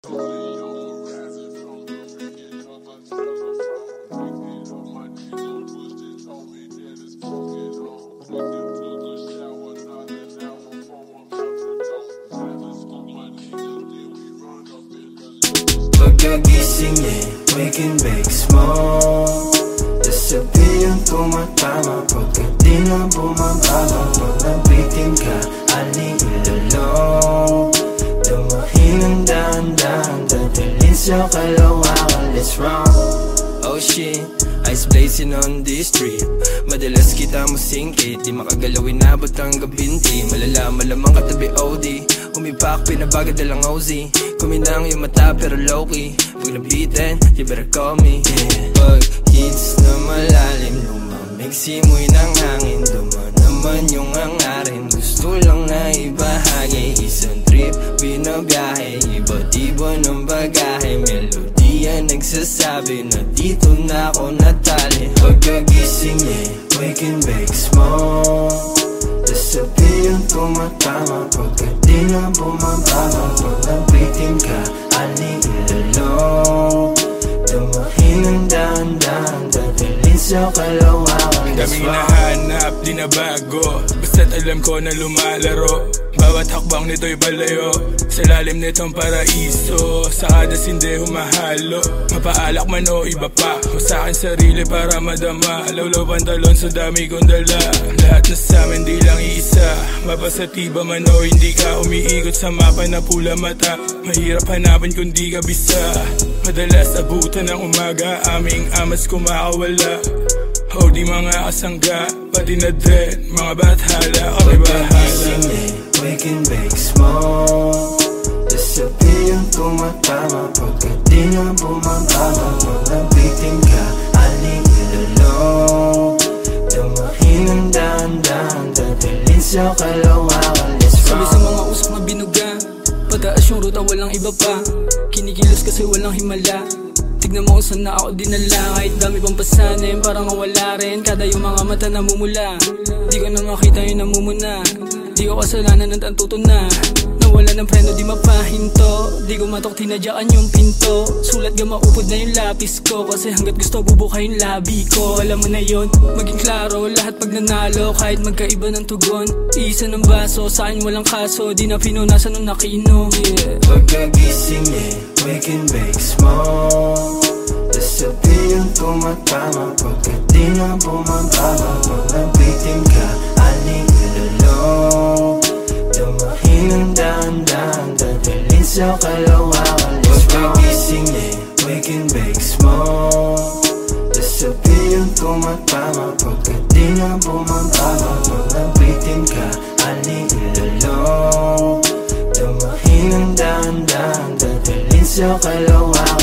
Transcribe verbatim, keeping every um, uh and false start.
Pagkagising niya, we can bake small. Sasabihin tumatama pagka di na bumababa. Pag nabitin ka, aling ilalong. Dumahin ang dahan-dahan, dadalhin sa kalawakan. Let's run. Oh shit, ice blazing on this street. Madalas kita masingkit, di makagalawin nabot ang gabinti. Malala malamang katabi O D, umipak pinabagad dalang O Z. Kuminang yung mata pero low-key. Pag nabitin, you better call me, yeah. Pag hits na malalim, lumamig simoy ng hangin. Duma naman yung hangarin, gusto lang na ibahagi. Isang trip, binabiyahe, iba't iba ng bagahe. Melodiya nagsasabi na dito na ako natali. Pagkagising niya, we can bake small. Sasabihin tumatama pagka di na bumababa. Pag nabitin ka, aling ilalong. Dumahin ang dahan-dahan, dadalhin sa kalawakan. Daming hinahanap, di na bago, basta't alam ko na lumalaro. Bawat hakbang nito'y balayo, sa lalim nitong paraiso. Sa kada sinde humahalo, mapaalak man o iba pa. O sa akin sarili para madama, lawlaw pantalon sa dami kong dala. Lahat na sa'min di lang isa, mapasatiba man o hindi ka umiikot sa mapa na pula mata. Mahirap hanapin kung di ka bisa, madalas abutan ng umaga, aming amas kumakawala. O di mga kasangga, pati na din mga bathala, kami bahala. We can bake small. Sasabihin tumatama pagka di na bumababa. Pag nabitin ka, aling ilalong. Dumahin ang dahan-dahan, dadalhin sa kalawakan. Let's run. Sabi sa mga usok na binuga, pataas yung ruta walang iba pa. Kinikilos kasi walang himala. Tignan mo kung saan na ako dinala. Kahit dami pang pasanin, parang wala rin. Kada yung mga mata namumula, di ko na makita yung namumuna. Di ko kasalanan at antuto na nawala ng preno, di mapahinto. Di ko matok, tinadyaan yung pinto. Sulat ga maupod na yung lapis ko, kasi hanggat gusto bubuka yung labi ko. Alam mo na yun, maging klaro lahat pag nanalo. Kahit magkaiba ng tugon, isa ng baso. Sa akin walang kaso, di na pinunasan nung nakino, yeah. Pagkagising niya, we can bake small. Sasabihin tumatama pagka di na bumababa. Pag nabitin ka, aling ilalong. Dumahin ang dahan-dahan, dadalhin sa kalawakan. Pagkagising niya, we can bake small. Sasabihin tumatama pagka di na bumababa. Pag nabitin ka, aling ilalong. Dumahin ang dahan-dahan, dadalhin sa kalawakan.